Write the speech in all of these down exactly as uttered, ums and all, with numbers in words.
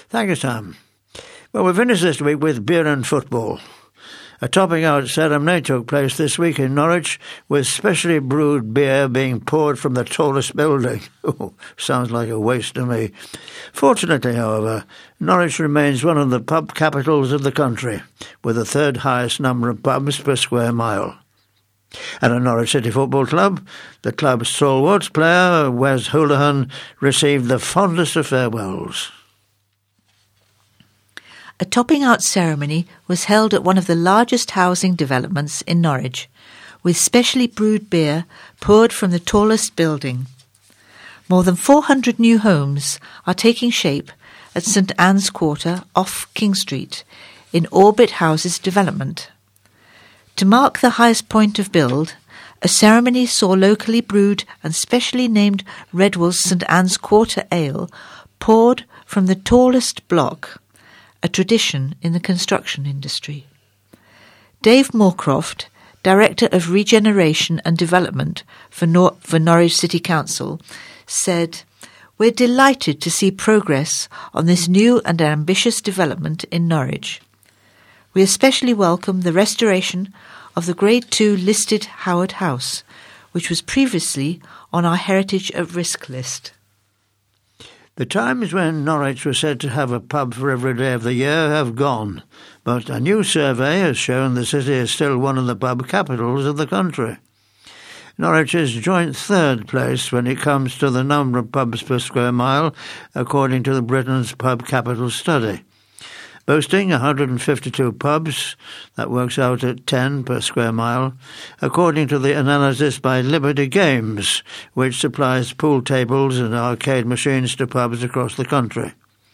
Thank you, Sam. Well, we finished this week with beer and football. A topping out ceremony took place this week in Norwich, with specially brewed beer being poured from the tallest building. Ooh, sounds like a waste to me. Fortunately, however, Norwich remains one of the pub capitals of the country, with the third highest number of pubs per square mile. At a Norwich City Football Club, the club's stalwart player, Wes Houlihan, received the fondest of farewells. A topping-out ceremony was held at one of the largest housing developments in Norwich, with specially brewed beer poured from the tallest building. More than four hundred new homes are taking shape at St Anne's Quarter off King Street in Orbit Houses development. To mark the highest point of build, a ceremony saw locally brewed and specially named Redwall's St Anne's Quarter Ale poured from the tallest block, a tradition in the construction industry. Dave Moorcroft, Director of Regeneration and Development for, Nor- for Norwich City Council, said, "We're delighted to see progress on this new and ambitious development in Norwich. We especially welcome the restoration of the Grade two listed Howard House, which was previously on our Heritage at Risk list." The times when Norwich was said to have a pub for every day of the year have gone, but a new survey has shown the city is still one of the pub capitals of the country. Norwich is joint third place when it comes to the number of pubs per square mile, according to the Britain's Pub Capital Study. Boasting one hundred fifty-two pubs, that works out at ten per square mile, according to the analysis by Liberty Games, which supplies pool tables and arcade machines to pubs across the country.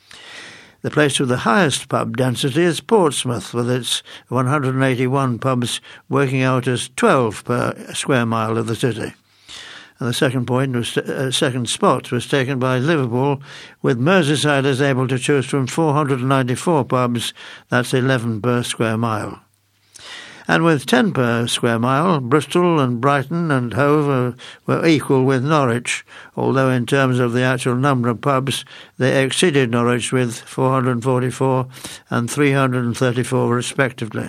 The place with the highest pub density is Portsmouth, with its one hundred eighty-one pubs working out as twelve per square mile of the city. And the second point was uh, second spot was taken by Liverpool, with Merseysiders able to choose from four hundred ninety-four pubs, that's eleven per square mile. And with ten per square mile, Bristol and Brighton and Hove were equal with Norwich, although in terms of the actual number of pubs, they exceeded Norwich with four hundred forty-four and three hundred thirty-four respectively.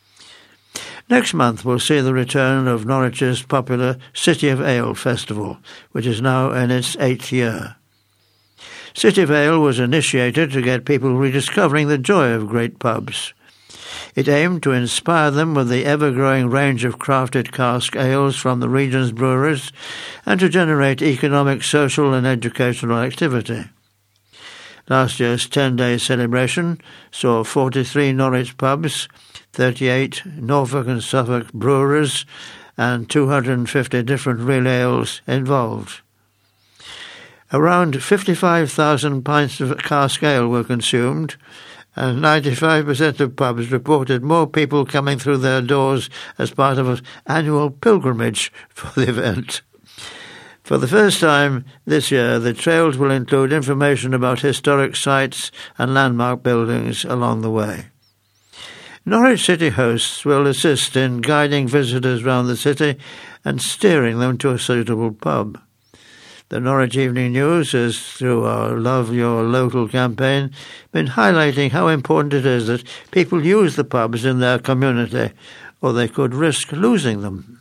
Next month will see the return of Norwich's popular City of Ale Festival, which is now in its eighth year. City of Ale was initiated to get people rediscovering the joy of great pubs. It aimed to inspire them with the ever-growing range of crafted cask ales from the region's breweries and to generate economic, social and educational activity. Last year's ten-day celebration saw forty-three Norwich pubs, thirty-eight Norfolk and Suffolk breweries and two hundred fifty different real ales involved. Around fifty-five thousand pints of cask ale were consumed, and ninety-five percent of pubs reported more people coming through their doors as part of an annual pilgrimage for the event. For the first time this year, the trails will include information about historic sites and landmark buildings along the way. Norwich City hosts will assist in guiding visitors round the city and steering them to a suitable pub. The Norwich Evening News has, through our Love Your Local campaign, been highlighting how important it is that people use the pubs in their community, or they could risk losing them.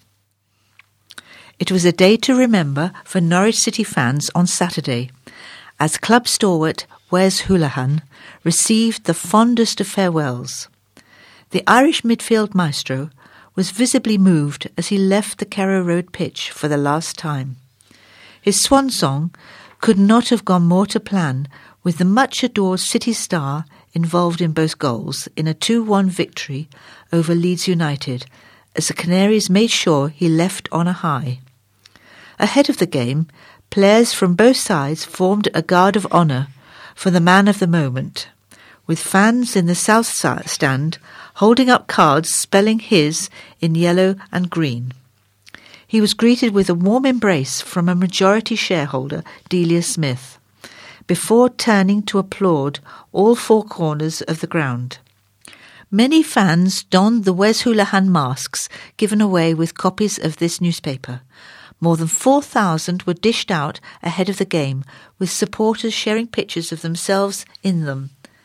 It was a day to remember for Norwich City fans on Saturday, as club stalwart Wes Houlihan received the fondest of farewells. The Irish midfield maestro was visibly moved as he left the Carrow Road pitch for the last time. His swan song could not have gone more to plan, with the much-adored City star involved in both goals in a two one victory over Leeds United, as the Canaries made sure he left on a high. Ahead of the game, players from both sides formed a guard of honour for the man of the moment, with fans in the south stand holding up cards spelling his in yellow and green. He was greeted with a warm embrace from a majority shareholder, Delia Smith, before turning to applaud all four corners of the ground. Many fans donned the Wes Houlihan masks given away with copies of this newspaper. More than four thousand were dished out ahead of the game, with supporters sharing pictures of themselves in them.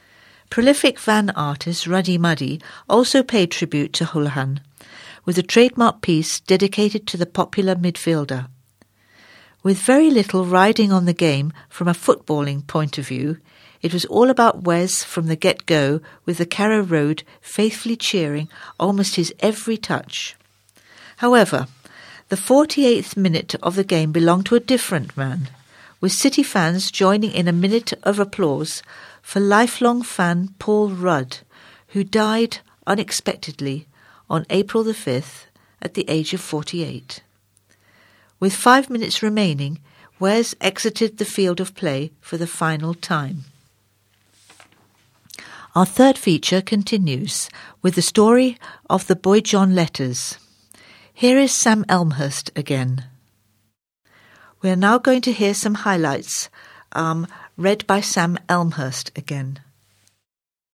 Prolific van artist Ruddy Muddy also paid tribute to Houlihan, with a trademark piece dedicated to the popular midfielder. With very little riding on the game from a footballing point of view, it was all about Wes from the get-go, with the Carrow Road faithfully cheering almost his every touch. However, the forty-eighth minute of the game belonged to a different man, with City fans joining in a minute of applause for lifelong fan Paul Rudd, who died unexpectedly on April the fifth at the age of forty-eight. With five minutes remaining, Wes exited the field of play for the final time. Our third feature continues with the story of the Boy John letters. Here is Sam Elmhurst again. We are now going to hear some highlights um, read by Sam Elmhurst again.